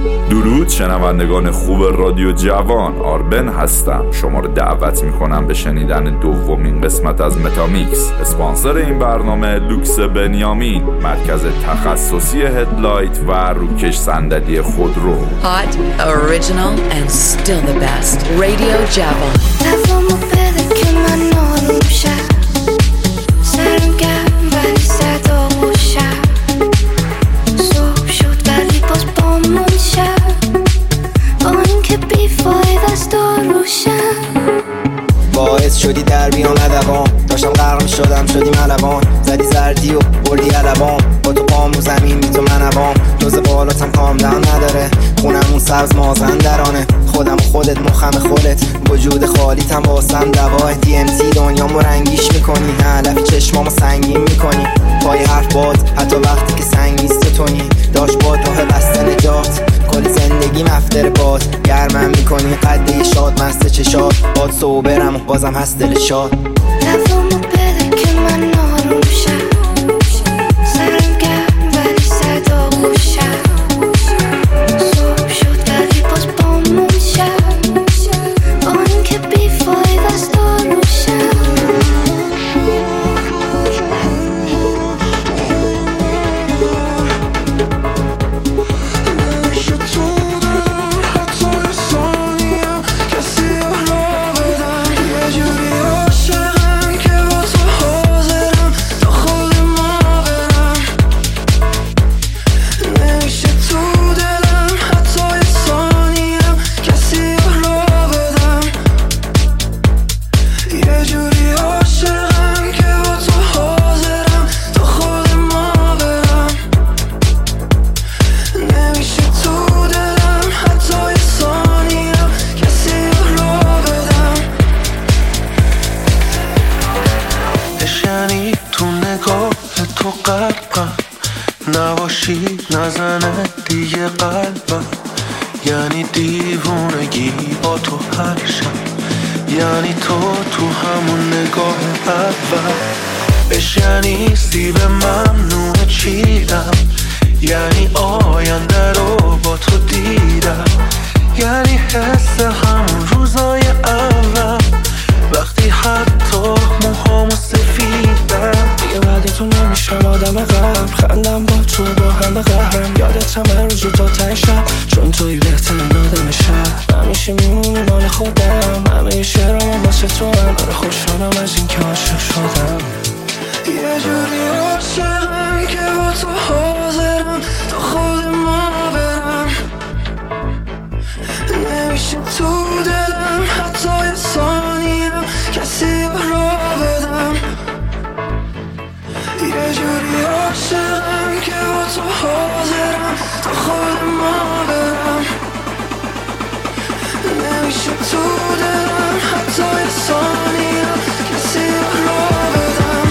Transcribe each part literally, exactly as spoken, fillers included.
درود شنوندگان خوب رادیو جوان، آربن هستم. شما رو دعوت میکنم به شنیدن دومین قسمت از متامیکس. اسپانسر این برنامه لوکس بنیامین، مرکز تخصصی هدلایت و روکش صندلی خودرو. Hot, original and still the best. رادیو جوان. باعث شدی در بیام ادبام، داشتم غرق می شدم شدی ملوان، زدی زردی و بردی علبام، با تو پام رو زمین بی تو منوام، جز بالاتم کام دم نداره، خونمون سبز مازندرانه، خودم و خودت مخم خودت، وجود خالیتم واسم دواه، دی ام تی دنیامو رنگیش میکنی، علف چشمامو سنگین میکنی، پای حرف باز حتی وقتی که سنگ نیست تونی، داشت با راه بسته نجات، کل زندگی مفتر باد، گرمم میکنی قده شاد مست چشات، باد صوبرم و بازم هست دل شاد. لفامو بده که من ناروم شم، سرم گرم ولی صدا خوشم، صبح شد ولی باز بامون شم، با این که بی فایده است داروشم. نزنه دیگه قلبم، یعنی دیوونگی با تو هر شب، یعنی تو تو همون نگاه اول، اش یعنی سیب ممنوع چیدم، یعنی آینده رو با تو دیدم، یعنی حس همون روزای اول، وقتی حتی موهامو سفیدم، دیگه بعد تو نمیشم آدم قبل، خندم با تو با هم قهرم، یادت همه روز رو تا ته شب، چون توی بهترین آدم شب، همیشه میمونی مال خودم، همه شعرام واسه تو هم، آره خوشحالم از این که عاشق شدم، یه جوری عاشقم که با تو حاضرم تا خود ما برم، نمیشه تو دلم حتی یه ثانیه کسی رو بدم، یه جوری عاشقم که با تو حاضرم تا خود ما برم، نمیشه تو دلم حتی یه ثانیه کسی رو بدم.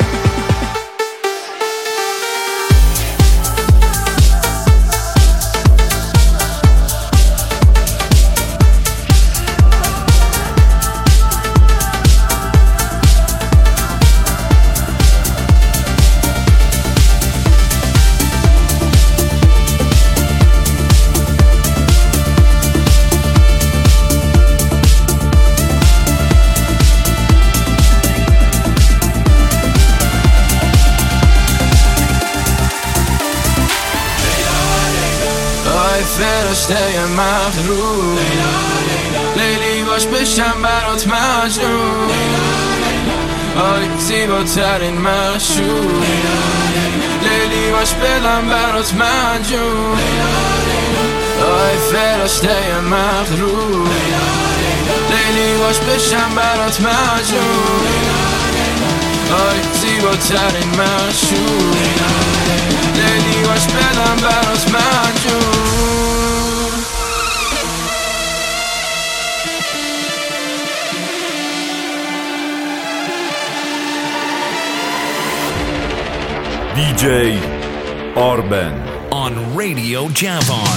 فرشته مغرور، لیلی باش بشم برات مجنون، آری زیباترین مشهور، لیلی باش بدم برات مجنون، آی فرشته مغرور، لیلی باش بشم برات مجنون، آی زیباترین مشهور، لیلی باش بدم برات مجنون. دی جی آربن on Radio Javon.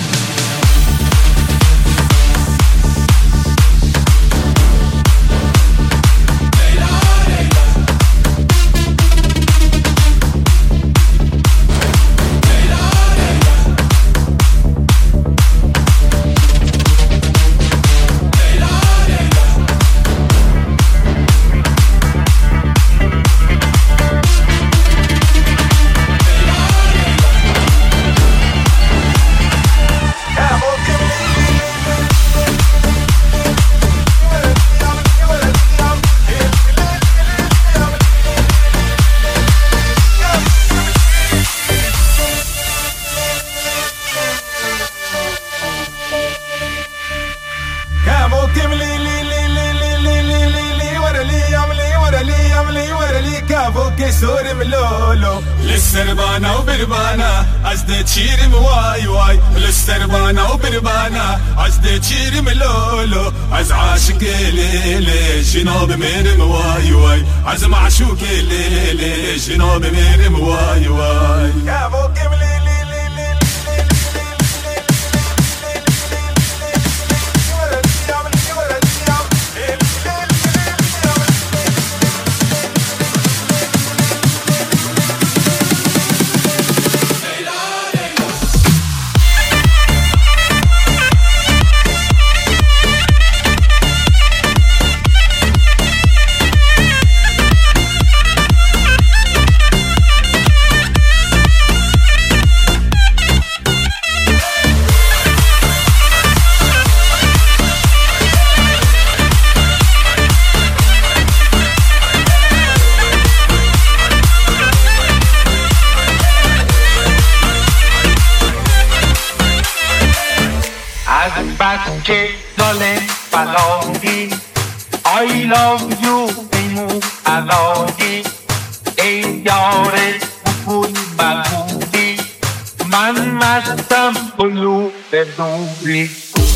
سورم لولو للسربانة وبربانة عزدة تشيرم واي واي للسربانة وبربانة عزدة تشيرم لولو عز عاشق ليلي جنوب ميرم واي واي عز معشوق ليلي جنوب ميرم واي واي يا بوكم ليلي بچه داله بلایی I love you ایمو علایی ای یاره بگوی بگوی من مستم بلو به دوری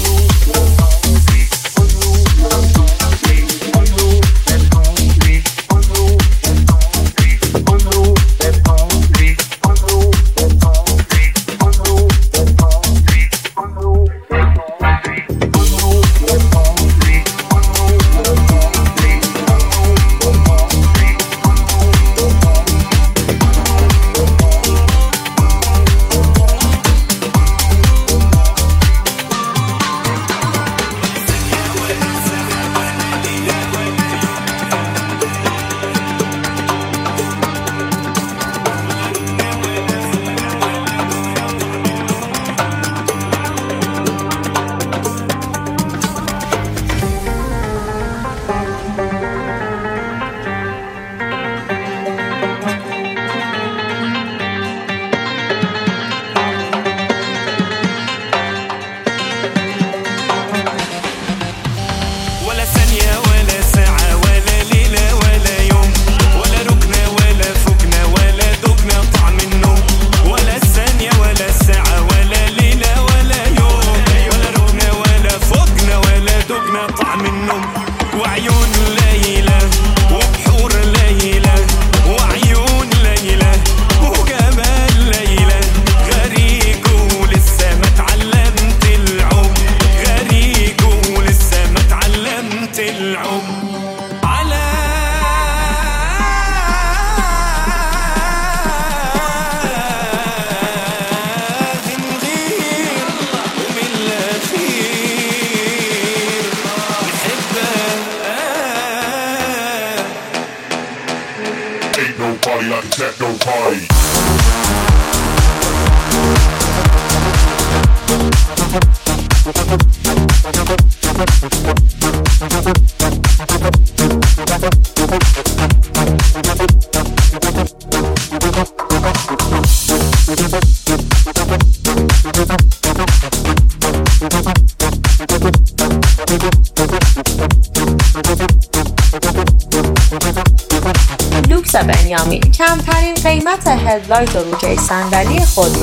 لوکس بنیامین کمترین قیمت هدلایت و روکه صندلی خودرو.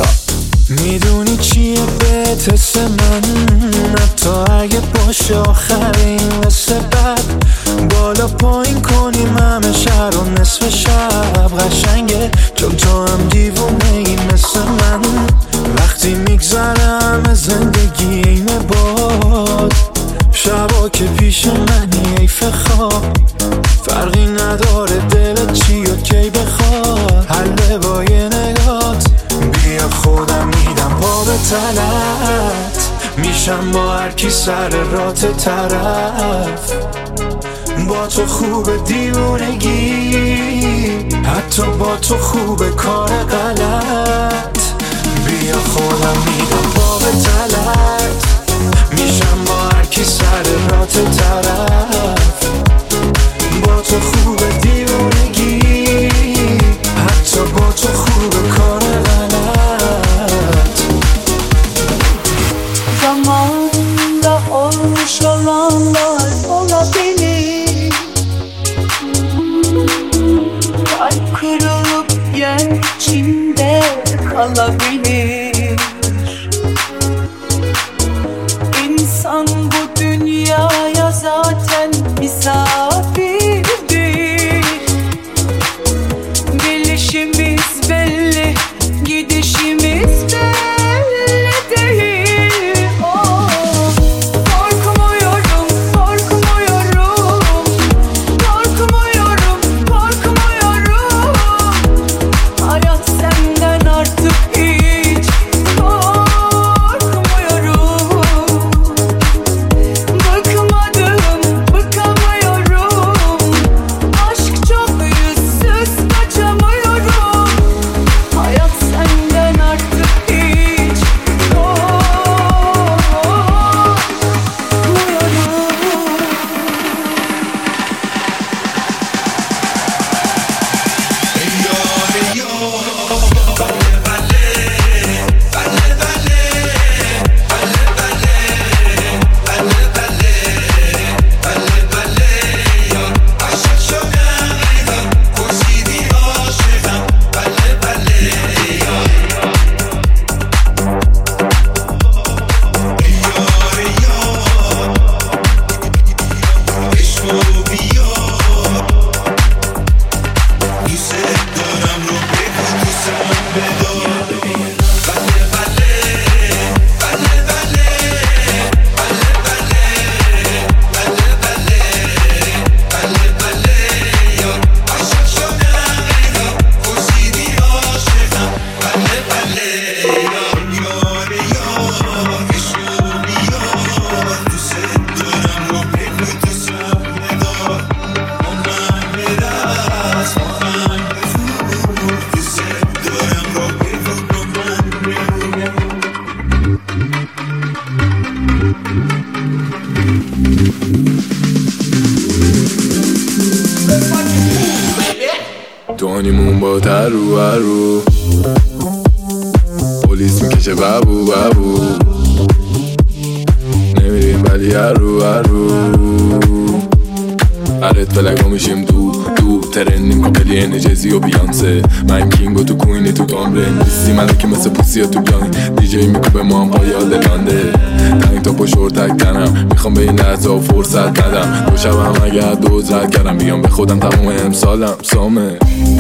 میدونی چیه بهت حس من حتی اگه باشه آخرین مثل بد بالا پایین کنیم همه شهر و نصف شب قشنگه چون تو هم دیوونه ای مثل من وقتی میگذره همه زندگی اینه باد شبا که پیش منی ایف خواب فرقی نداره دلت چی و کی بخواد حله با یه نگات بیا خودم میدم پا به تنت میشم با هر کی سر رات طرف با تو خوب دیوونگی حتی با تو خوب کار غلط بیا خودم میدم پا به تنت میشم با هر کی سر رات طرف با تو خوب دیوونگی حتی با تو خوب کار غلط zamanla olmuş olanlar olabilir kalp kırılır دونیمون با ترو هرو پلیس میکشه بابو بابو نمیریم ولی هرو هرو هرت فلگا میشیم دو دو ترنیم کپلی انجزی و بیانسه من کینگو تو کوینی تو کامره نیستی من که مثل پوسی تو بیانی دیجی میکوبه ما هم پای آدلانده تنگ تا پشور تک تنم میخوام به این لحظه و فرصت ندم دو شبم اگر دوز رد کردم بیام به خودم تموم امسالم سامه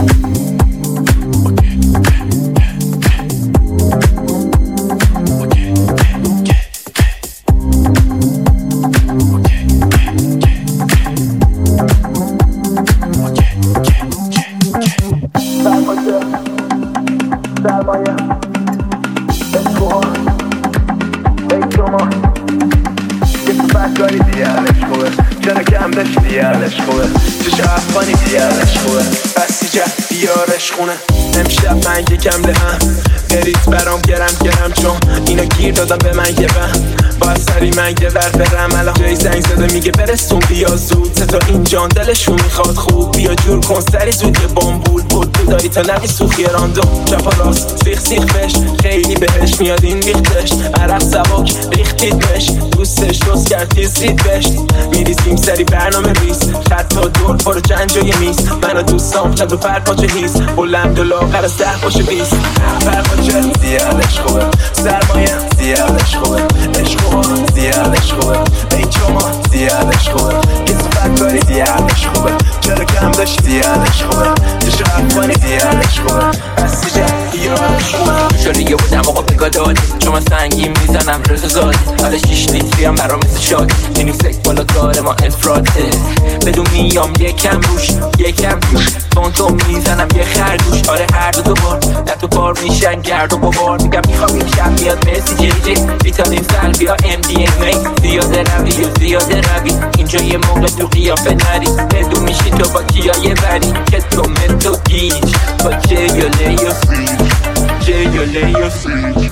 امشب من یکم لهم بریز برام گرم گرم چون اینا گیر دادم به من یه بهم باید سری من یه بر برم الان جای زنگ زده میگه برسون بیا زود تا این جان دلشون میخواد خوب بیا جور کن سری زود یه بامبول بود بودایی تا نقی سوخی راندو چپا راست سیخ سیخ بش خیلی بهش میاد این ریختش عرق سباک ریختید بش دوستش روز کرد تیز رید بش میریزیم سری برنامه ریز خط تا دور پارو چند جای میز من و دوستام چند و پر پاچه هیز بلند و لاغر از ده باشه بیز پر پاچه زیادش خوبه سرمایه زیادش خوبه عشق خوبه زیادش خوبه این شما زیادش خوبه کسی فکاری زیادش خوبه چرا کم داشت زیادش خوبه چشو افغانی زیادش خوبه بستی جه یادش خوبه شوری یه بودم آقا بگاه دادی چون من سنگیم میزنم رزو زادی حالا شیش لیتری هم برام مثل شادی اینی سک بالا کار ما افراده بدون میام یکم روش یکم روش تون تون میزنم یه خرگوش آره هر دو دوبار نه تو بار میشن گرد و بابار میگم میخوام این شب بیاد مسی جی جی ویتامین سل بیا ام دی ام ای زیاده روی و زیاده روی اینجا یه موقع تو قیافه نری بدون میشی تو با کیایه بری که تو متو گیج با جیوله یا سیج جیوله یا سیج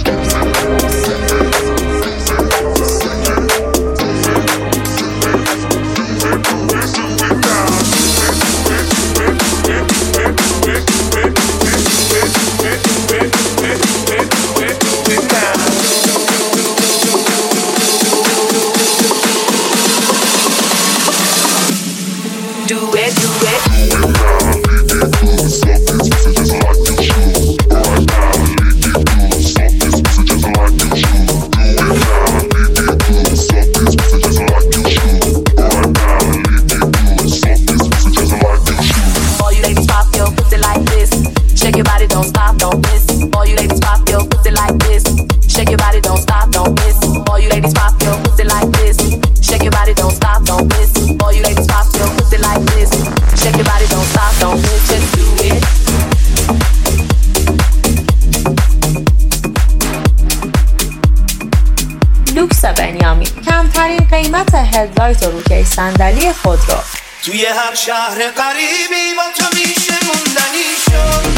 لوکس بنیامین کمترین قیمت هدلایت و روکش صندلی خود را توی هر شهر قریبی با تو میشه موندنی شد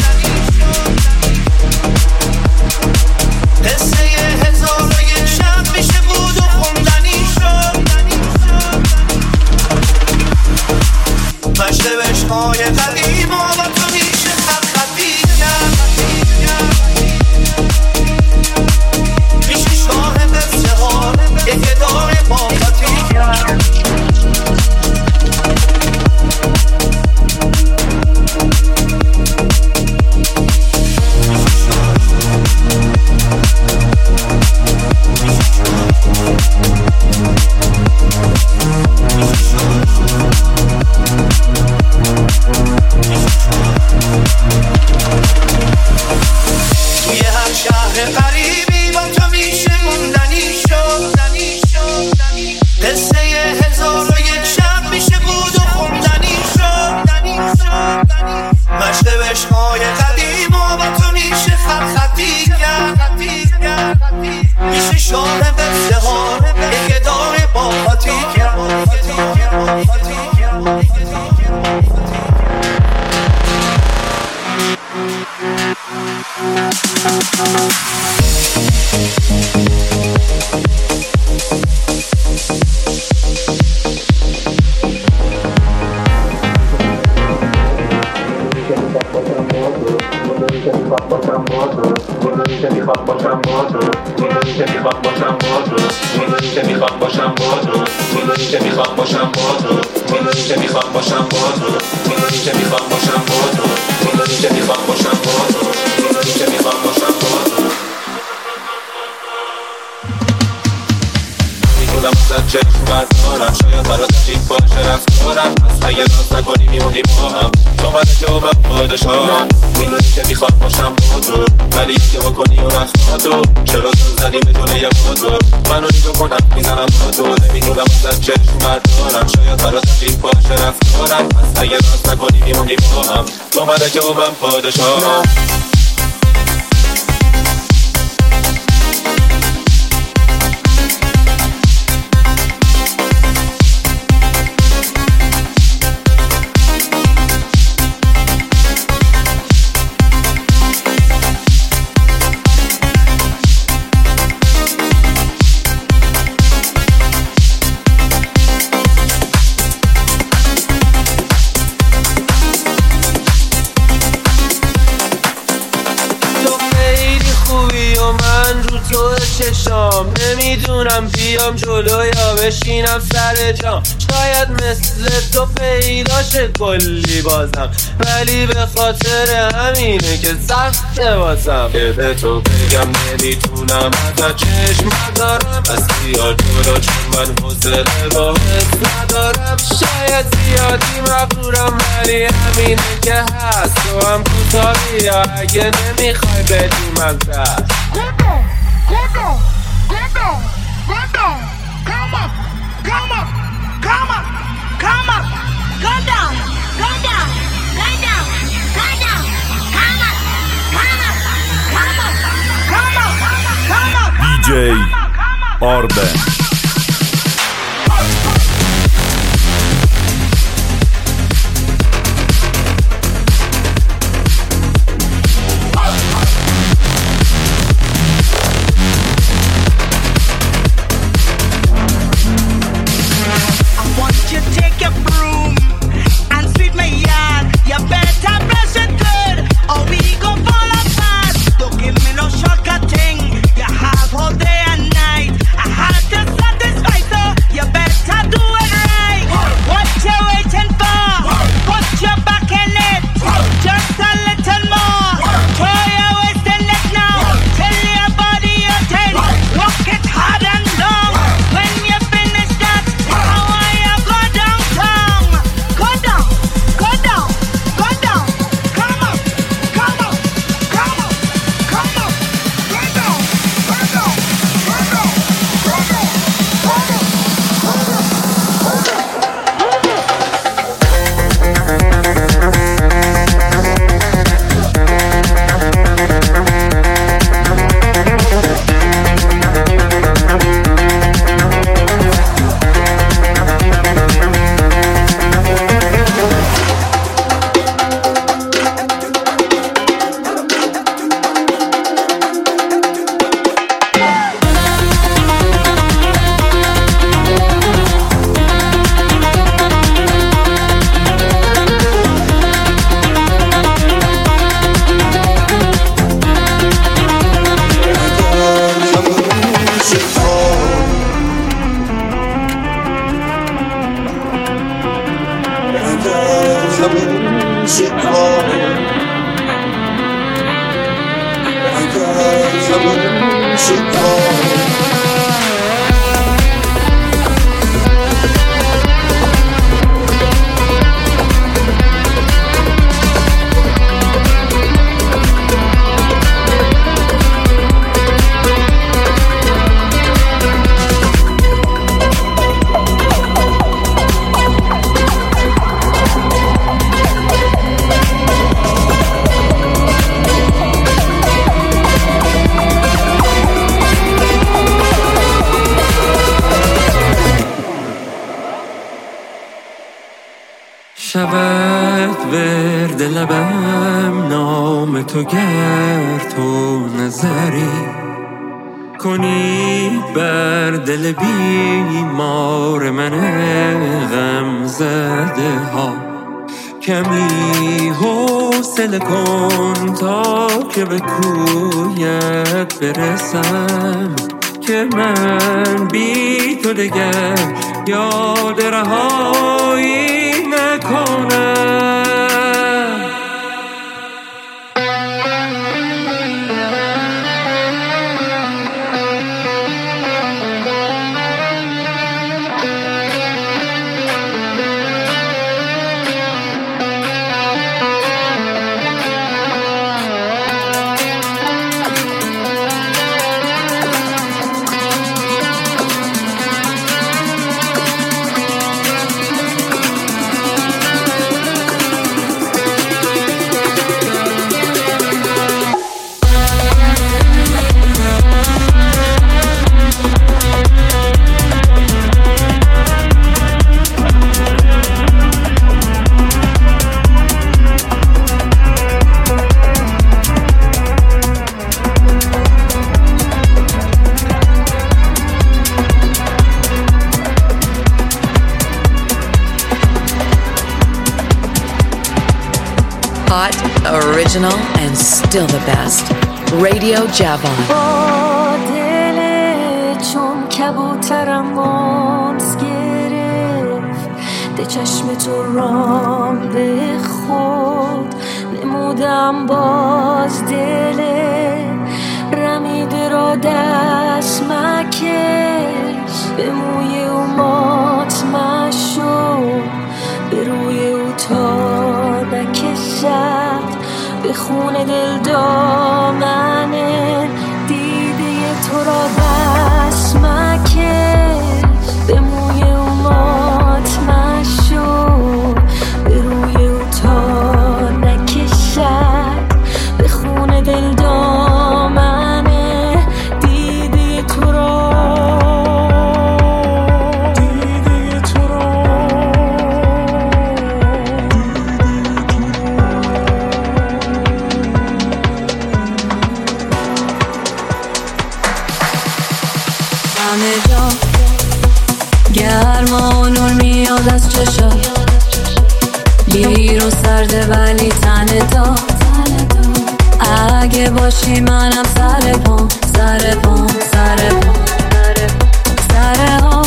قصه هزار و یک شب میشه بود و خوندنی شد پشتوشهای قدیم و با تو میشه خط خطی میشه شاه قصه ها یک داره با خطی میخوام باشم با تو، میدونی که میخوام باشم با تو، میدونی که میخوام باشم با تو، میدونی که میخوام باشم با تو، میدونی که میخوام باشم با تو، میدونی که میخوام باشم با تو. میدونم ازت چشم بردارم، شاید برات عجیب باشه رفتارم، پس اگه راست نکنی میمونی با هم، تو من جوابم پادشاهم. میدونی که میخوام باشم با تو، ولی که بکنی و رفت تو، چرا تو زنی بدونه یه با تو، منو نگاه کنم میزنم با تو. نمیدونم ازت چشم بردارم، شاید برات عجیب باشه رفتارم، پس اگه راست نکنی میمونی با هم، تو من جوابم پادشاهم. چشام نمیدونم بیام جلو یا بشینم سر جام، شاید مثل تو پیداشه کلی بازم، ولی به خاطر همینه که سخته واسم که به تو بگم نمیتونم ازت چشم ندارم، پس بیا جلو چون من حوصله باهت ندارم. شاید زیادی مغرورم ولی همینه که هست، تو هم کوتاه بیا اگه نمیخوای بدی من دست. Go down, go down, go down, come up, come up, come up, come up, go down, go down, go down, go down, come up, come up, come up, come up, come up, دی جی آربن. شود ورد لبم نام تو گر تو نظری کنی بر دل بیمار من غم زده ها. کمی حوصله کن تا که به کویت برسم که من بی تو دیگه یاد رهایی نکنه. Hot, original, and still the best. Radio Javon. با دل چون کبوترم مانس گرفت ده چشم تو رام به خود نمودم باز دل رمیده را دست مکش به موی او مات مشو به روی او تا نکشد به خون دل دامنه دیده تو را بس مکش به موی او مات مشو به روی او تا نکشد به خون دل دامنه دیده تو را دیده تو را همه جا گرما و نور میاد از چشا بیرون سرده ولی تنه تا اگه باشی منم سر پام سر پام سر پام سر ها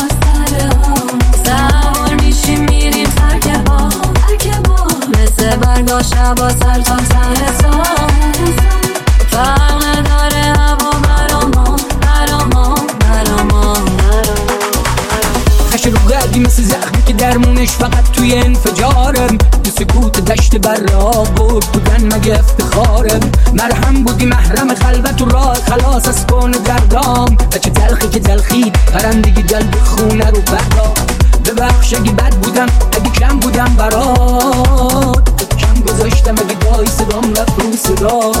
سوار میشیم میریم ترک با مثل برگا شبا سر تا سر سام فرق نداره هوا براما براما براما خش رو قدی مثل زخمی که درمونش فقط توی انفجارم تو سکوت دشت برا بود بودن مگه افتخارم مرهم بودی محرم خلوت و راه خلاص از کن دردام و چه تلخی که تلخی پرندگی جلب خونه رو پردا ببخش اگه بد بودم اگه کم بودم برات کم گذاشتم اگه دایی صدام رفت رو صدا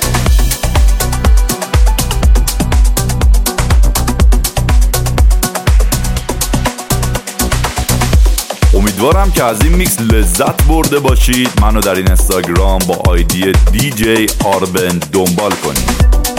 امیدوارم که از این میکس لذت برده باشید. منو در این اینستاگرام با آیدی دی جی آربن دنبال کنید.